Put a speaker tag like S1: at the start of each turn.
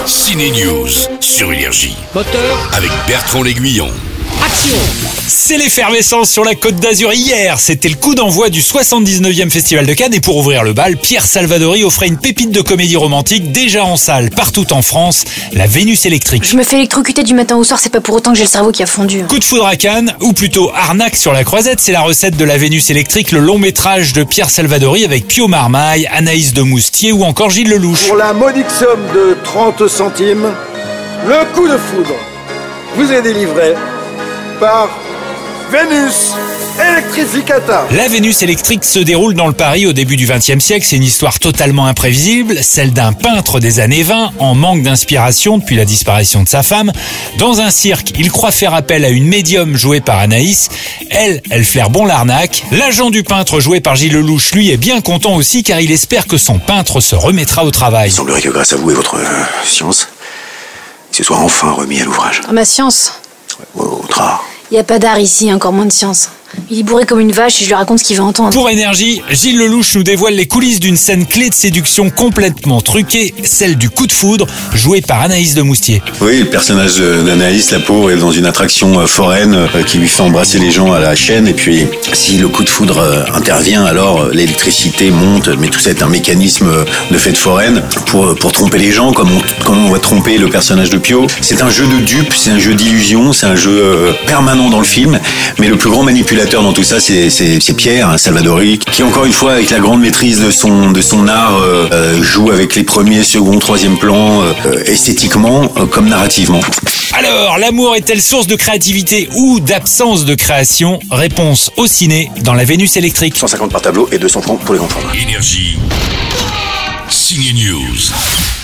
S1: Ciné News sur Énergie
S2: Moteur,
S1: avec Bertrand L'Aiguillon.
S2: action!
S3: C'est l'effervescence sur la Côte d'Azur hier. C'était le coup d'envoi du 79e Festival de Cannes et pour ouvrir le bal, Pierre Salvadori offrait une pépite de comédie romantique déjà en salle partout en France, la Vénus électrique.
S4: Je me fais électrocuter du matin au soir, c'est pas pour autant que j'ai le cerveau qui a fondu.
S3: Coup de foudre à Cannes, ou plutôt arnaque sur la Croisette, c'est la recette de la Vénus électrique, le long métrage de Pierre Salvadori avec Pio Marmaille, Anaïs de Moustier ou encore Gilles Lelouch.
S5: Pour la modique somme de 30 centimes, le coup de foudre vous est délivré par Vénus Electrificata.
S3: La Vénus électrique se déroule dans le Paris au début du XXe siècle. C'est une histoire totalement imprévisible, celle d'un peintre des années 20 en manque d'inspiration depuis la disparition de sa femme. Dans un cirque, il croit faire appel à une médium jouée par Anaïs. Elle flaire bon l'arnaque. L'agent du peintre joué par Gilles Lelouch, lui, est bien content aussi car il espère que son peintre se remettra au travail.
S6: Il semblerait que grâce à vous et votre science, il se soit enfin remis à l'ouvrage.
S4: Ma science.
S6: Votre art.
S4: Y a pas d'art ici, encore moins de science. Il est bourré comme une vache et je lui raconte ce qu'il veut entendre.
S3: Pour Énergie, Gilles Lelouch nous dévoile les coulisses d'une scène clé de séduction complètement truquée, celle du coup de foudre, joué par Anaïs de Moustier.
S6: Oui, le personnage d'Anaïs, la pauvre, est dans une attraction foraine qui lui fait embrasser les gens à la chaîne. Et puis, si le coup de foudre intervient, alors l'électricité monte. Mais tout ça est un mécanisme de fête foraine pour tromper les gens, comme on va tromper le personnage de Pio. C'est un jeu de dupes, c'est un jeu d'illusion, c'est un jeu permanent dans le film. Mais le plus grand manipulateur dans tout ça, c'est Pierre Salvadori, qui encore une fois, avec la grande maîtrise de son art, joue avec les premiers, second, troisième plans, esthétiquement comme narrativement.
S3: Alors, l'amour est-elle source de créativité ou d'absence de création? Réponse au ciné dans la Vénus électrique.
S6: 150 par tableau et 200 francs pour les grands formats.
S1: Énergie. Ciné News.